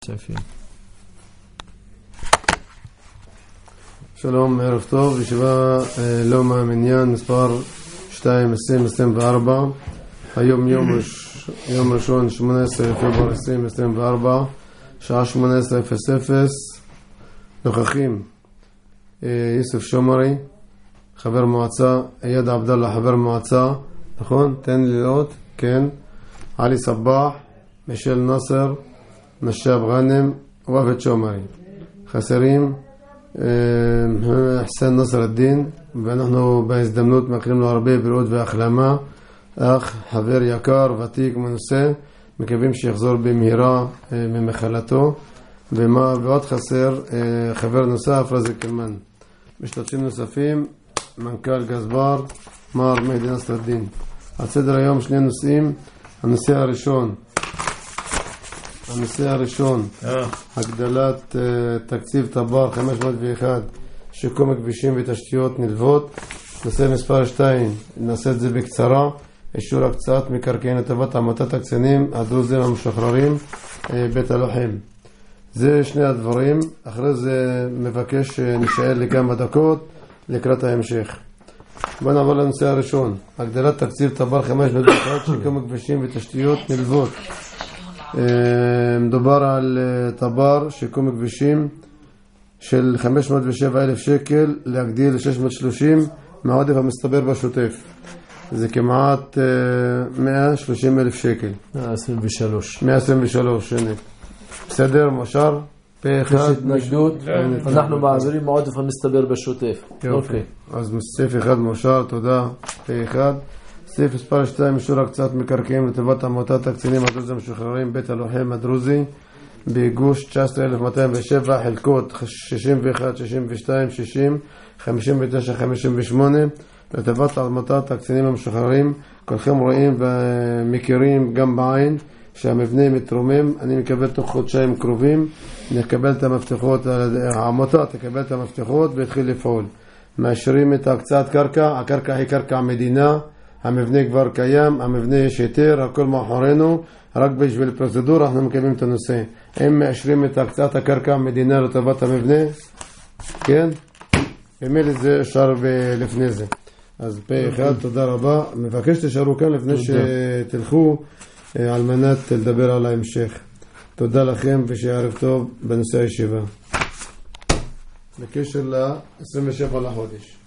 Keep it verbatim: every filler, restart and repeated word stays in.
שלום, ערב טוב, ישיבה לא מהמניין מספר שתיים עשרים עשרים וארבע. היום יום, יום ראשון שמונה עשרה פברואר עשרים עשרים וארבע, שעה שמונה עשרה אפס אפס. נוכחים יוסף שומרי, חבר מועצה, איאד עבדאללה, חבר מועצה, נכון? תן לי לראות, כן. עלי סבאח, מישל נאסר, נשאב גאנם, ועבד שומרי. חסרים חסן נصر الدين, ואנחנו בהזדמנות מאחלים לו הרבה בריאות והחלמה. אח, חבר יקר, ותיק, מנוסה, מקווים שיחזור במהרה ממחלתו. ומה ועוד חסר חבר נוסף, רזי קלמן. משתתפים נוספים, מנכ"ל גזבר, מר מהדי נصر الدين. על סדר היום שני נושאים. הנושא הראשון הנושא הראשון, הגדלת תקציב תבר חמש מאות ואחת, שיקום הכבישים ותשתיות נלוות. נושא מספר שתיים, נעשה את זה בקצרה, אישור הקצאת מקרקעין לטובת עמותת הקצינים הדרוזים המשוחררים בית הלוחם. זה שני הדברים. אחרי זה מבקש נשאר לכמה דקות לקראת ההמשך. בוא נעבור לנושא הראשון, הגדלת תקציב תבר חמש מאות ואחת, שיקום הכבישים ותשתיות נלוות. מדובר על תבר שיקום כבישים של חמש מאות ושבע אלף שקל, להגדיל ל-שש מאות ושלושים מהעודף המסתבר בשוטף. זה כמעט מאה ושלושים אלף שקל. מאה עשרים ושלוש. מאה עשרים ושלוש, הנה. בסדר, מושר? פה אחד. התנגדות. אנחנו מעבירים העודף המסתבר בשוטף. יופי. אז סעיף אחד מושר, תודה. פה אחד. סעיף מספר שתיים, אישור הקצאת מקרקעין לטובת עמותת הקצינים הדרוזים המשוחררים בית הלוחם הדרוזי בגוש תשע עשרה אלף מאתיים ושבע, חלקות שישים ואחת, שישים ושתיים, שישים, חמישים ותשע, חמישים ושמונה, לטובת עמותת הקצינים המשוחררים. כולכם רואים ומכירים גם בעין שהמבנה מתרומם. אני מקבל תוך חודשיים קרובים, נקבל את המפתחות, העמותה תקבל את המפתחות והתחיל לפעול. מאשרים את הקצאת קרקע, הקרקע היא קרקע מדינה, המבנה כבר קיים, המבנה יש היתר, הכל מאחורינו, רק בשביל פרוצדורה אנחנו מקיימים את הנושא. הם מאשרים את הקצאת הקרקע המדינה לטובת המבנה, כן? במילא זה אפשר לפני זה. אז פה אחד, תודה רבה. מבקש תשארו כאן לפני שתלכו על מנת לדבר על ההמשך. תודה לכם ושיערב טוב בנושא הישיבה. בקשר ל-עשרים ושבעה לחודש.